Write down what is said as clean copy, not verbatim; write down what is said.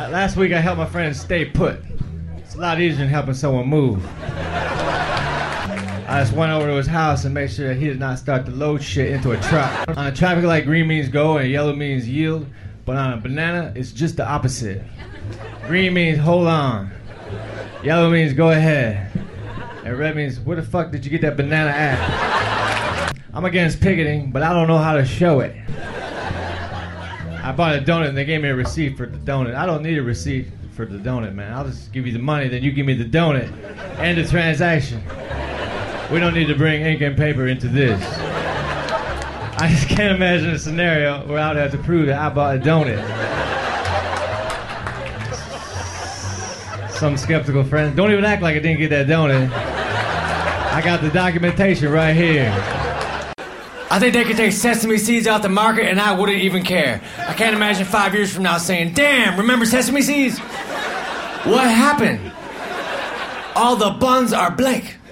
Last week I helped my friend stay put. It's a lot easier than helping someone move. I just went over to his house and made sure that he did not start to load shit into a truck. On a traffic light, green means go and yellow means yield. But on a banana, it's just the opposite. Green means hold on. Yellow means go ahead. And red means where the fuck did you get that banana at? I'm against picketing, but I don't know how to show it. I bought a donut and they gave me a receipt for the donut. I don't need a receipt for the donut, man. I'll just give you the money, then you give me the donut. End the transaction. We don't need to bring ink and paper into this. I just can't imagine a scenario where I would have to prove that I bought a donut. Some skeptical friends, don't even act like I didn't get that donut. I got the documentation right here. I think they could take sesame seeds out the market and I wouldn't even care. I can't imagine 5 years from now saying, damn, remember sesame seeds? What happened? All the buns are blank.